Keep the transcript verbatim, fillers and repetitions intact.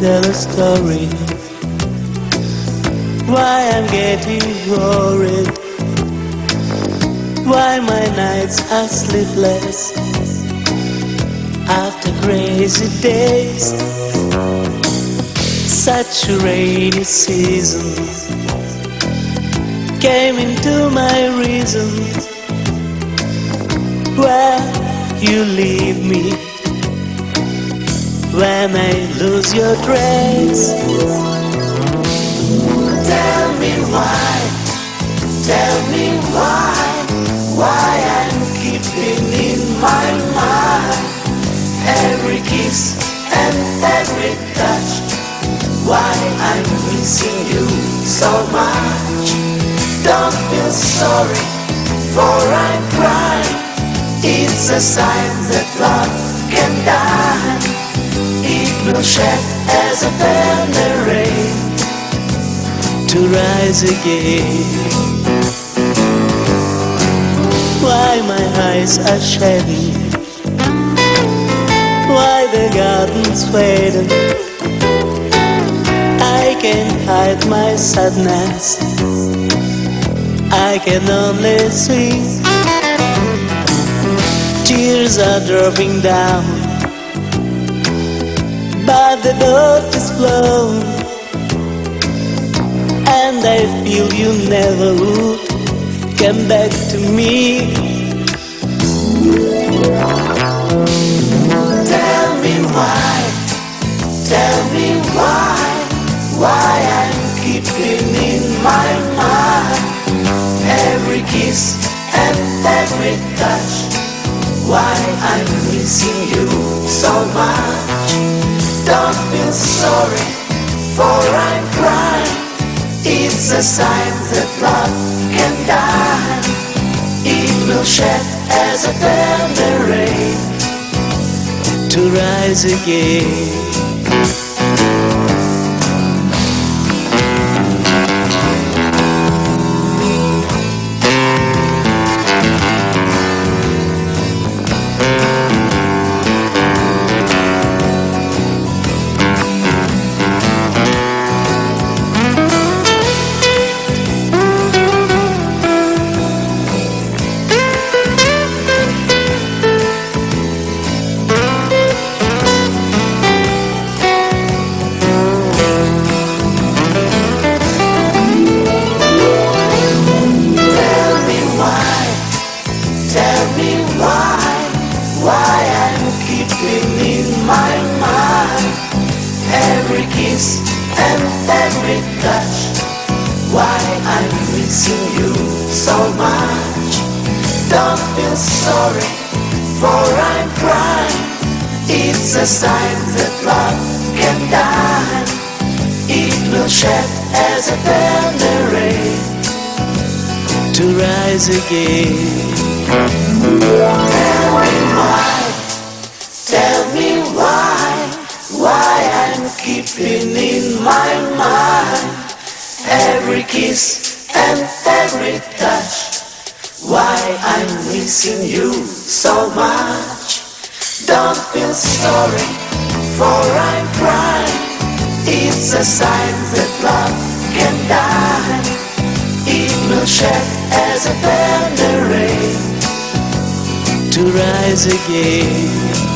tell a story. Why I'm getting worried, why my nights are sleepless after crazy days. Such a rainy season came into my reason. Where you leave me when I lose your trace. Tell me why, tell me why, why I'm keeping in my mind every kiss and every touch. Why I'm missing you so much. Don't feel sorry, for I'm crying. It's a sign that love can die. It will shed as a tender rain to rise again. Why my eyes are shedding, why the garden's fading. I can't hide my sadness, I can only see. Tears are dropping down, but the boat is flown, and I feel you never would come back to me. Tell me why, tell me why, why I'm keeping in my mind every kiss and every touch. Why I'm missing you so much. Don't feel sorry, for I'm crying. It's a sign that love can die. It will shed as a tender rain to rise again. And every touch. Why I'm missing you so much. Don't feel sorry, for I'm crying. It's a sign that love can die. It will shed as a tender rain to rise again. Tell me why, tell me why, why I'm keeping in my mind every kiss and every touch. Why I'm missing you so much. Don't feel sorry, for I'm crying. It's a sign that love can die. It will shed as a tender rain to rise again.